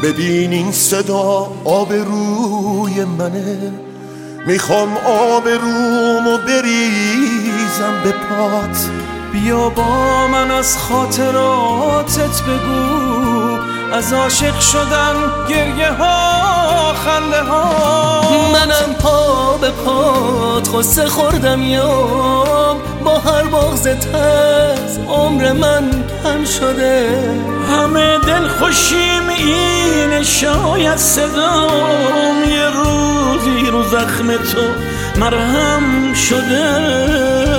ببین این صدا آبروی منه، میخوام آبرومو بریزم به پات. بیا با من از خاطراتت بگو، از عاشق شدن، گریه ها، خنده ها. منم پا به پات غصه خوردم یام، با هر بغضت از عمر من کم شده. همه دل خوشیم اینه، شاید صدام یه روزی رو زخم تو مرهم شده.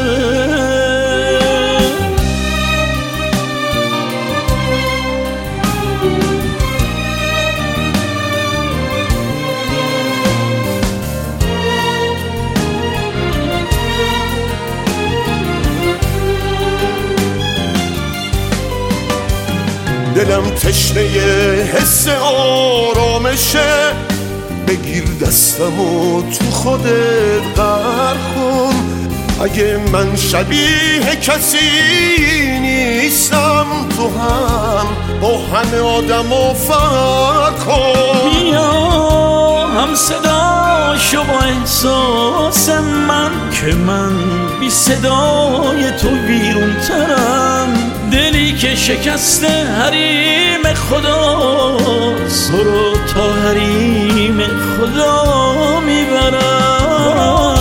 دلم تشنه حس آرامشه، بگیر دستمو تو خودت غرق کن. اگه من شبیه کسی نیستم، تو هم با همه آدمو فرق کن. بیا هم صدا شو با احساس من، که من بی صدای تو بیرون ترم. دلی که شکسته حریم خداست، برو تا حریم خدا میبرم.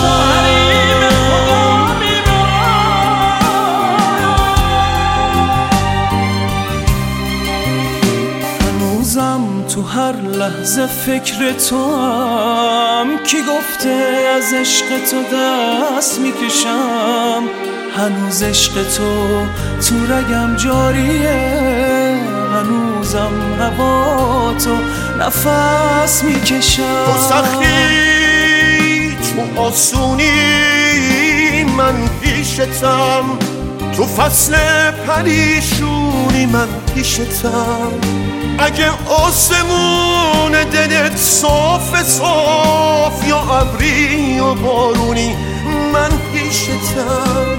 هنوزم تو هر لحظه فکر تو هم، کی گفته از عشق تو دست میکشم. هنوز عشق تو رگم جاریه، هنوزم هوا تو نفس میکشم. تو سختی تو آسونی من پیشتم، تو فصل پریشونی من پیشتم. اگه آسمون دلت صاف صاف، یا ابری یا بارونی من پیشتم.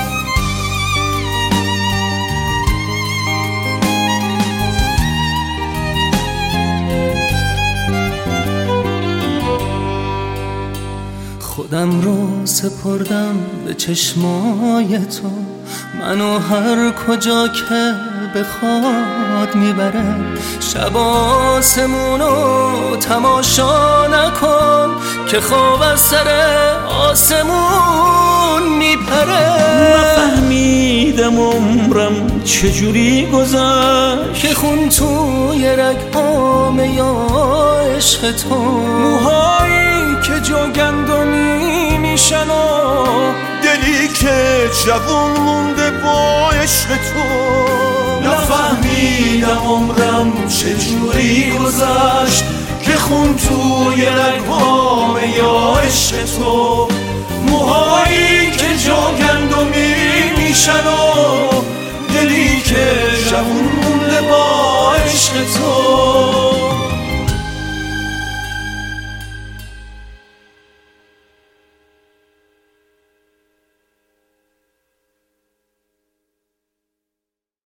خودم رو سپردم به چشمای تو، منو هر کجا که بخواد میبره. شب آسمونو تماشا نکن، که خواب از سر آسمون میپره. نفهمیدم عمرم چجوری گذشت، که خون توی رگ‌هام یا عشق تو. موهایی که جا گندمی میشن و دلی که جوون مونده با عشق تو. نفهمیدم عمرم چجوری گذشت، که خون توی رگ‌هام یا عشق تو. موهایی که جا گندمی میشن و دلی که جوون مونده با عشق تو.